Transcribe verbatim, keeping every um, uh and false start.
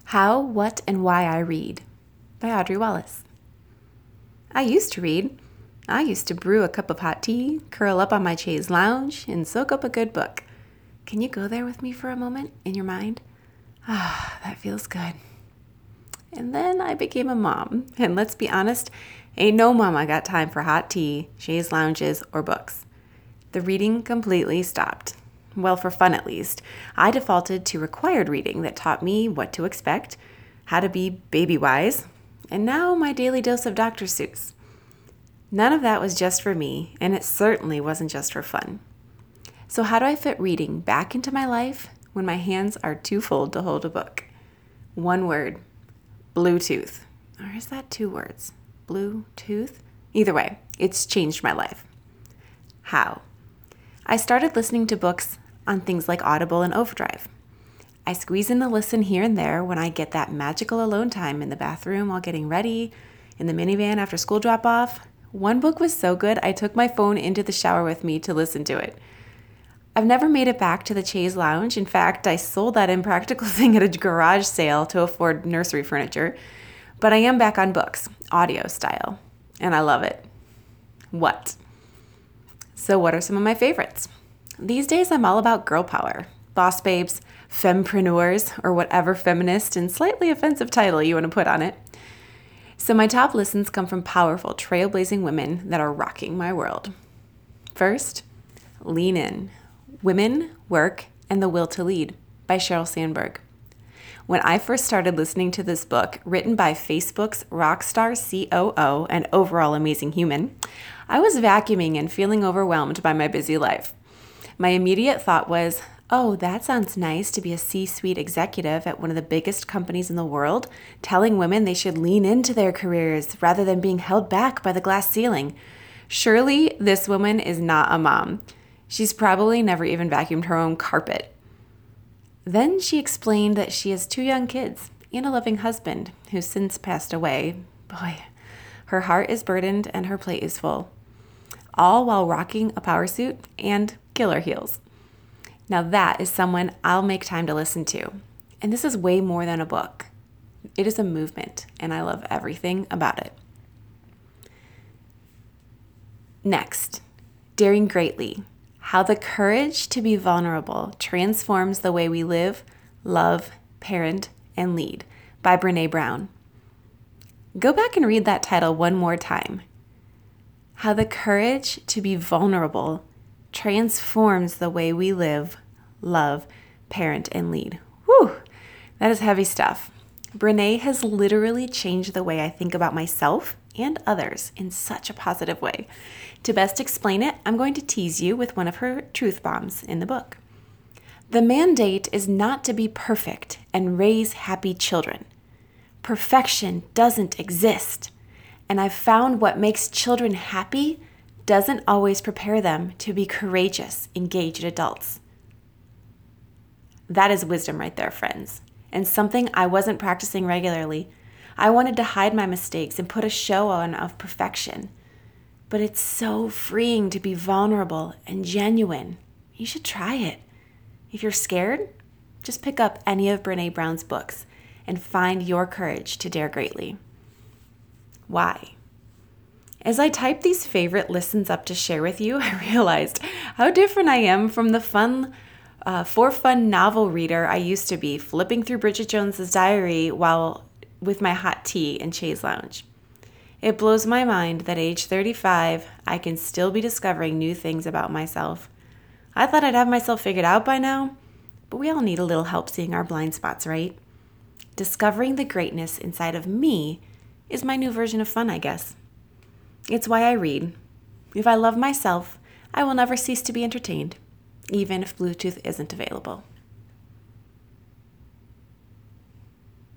How, What, and Why I Read by Audrey Wallace. I used to read. I used to brew a cup of hot tea, curl up on my chaise lounge, and soak up a good book. Can you go there with me for a moment in your mind? Ah, that feels good. And then I became a mom, and let's be honest, ain't no mama got time for hot tea, chaise lounges, or books. The reading completely stopped. Well, for fun at least. I defaulted to required reading that taught me what to expect, how to be baby-wise, and now my daily dose of Doctor Seuss. None of that was just for me, and it certainly wasn't just for fun. So how do I fit reading back into my life when my hands are too full to hold a book? One word, Bluetooth. Or is that two words? Bluetooth? Either way, it's changed my life. How? I started listening to books on things like Audible and Overdrive. I squeeze in a listen here and there when I get that magical alone time in the bathroom while getting ready, in the minivan after school drop-off. One book was so good, I took my phone into the shower with me to listen to it. I've never made it back to the chaise lounge. In fact, I sold that impractical thing at a garage sale to afford nursery furniture. But I am back on books, audio style, and I love it. What? So what are some of my favorites? These days, I'm all about girl power, boss babes, fempreneurs, or whatever feminist and slightly offensive title you want to put on it. So my top listens come from powerful, trailblazing women that are rocking my world. First, Lean In, Women, Work, and the Will to Lead by Sheryl Sandberg. When I first started listening to this book, written by Facebook's rockstar C O O and overall amazing human, I was vacuuming and feeling overwhelmed by my busy life. My immediate thought was, oh, that sounds nice to be a C-suite executive at one of the biggest companies in the world, telling women they should lean into their careers rather than being held back by the glass ceiling. Surely this woman is not a mom. She's probably never even vacuumed her own carpet. Then she explained that she has two young kids and a loving husband who's since passed away. Boy, her heart is burdened and her plate is full. All while rocking a power suit and killer heels. Now that is someone I'll make time to listen to. And this is way more than a book. It is a movement, and I love everything about it. Next, Daring Greatly. How the courage to be vulnerable transforms the way we live, love, parent, and lead by Brené Brown. Go back and read that title one more time. How the courage to be vulnerable transforms the way we live, love, parent, and lead. Whew, that is heavy stuff. Brené has literally changed the way I think about myself and others in such a positive way. To best explain it, I'm going to tease you with one of her truth bombs in the book. The mandate is not to be perfect and raise happy children. Perfection doesn't exist. And I've found what makes children happy doesn't always prepare them to be courageous, engaged adults. That is wisdom right there, friends, and something I wasn't practicing regularly. I wanted to hide my mistakes and put a show on of perfection. But it's so freeing to be vulnerable and genuine. You should try it. If you're scared, just pick up any of Brené Brown's books and find your courage to dare greatly. Why? As I typed these favorite listens up to share with you, I realized how different I am from the fun, uh, for fun novel reader I used to be, flipping through Bridget Jones's Diary while with my hot tea and chaise lounge. It blows my mind that age thirty-five, I can still be discovering new things about myself. I thought I'd have myself figured out by now, but we all need a little help seeing our blind spots, right? Discovering the greatness inside of me is my new version of fun, I guess. It's why I read. If I love myself, I will never cease to be entertained, even if Bluetooth isn't available.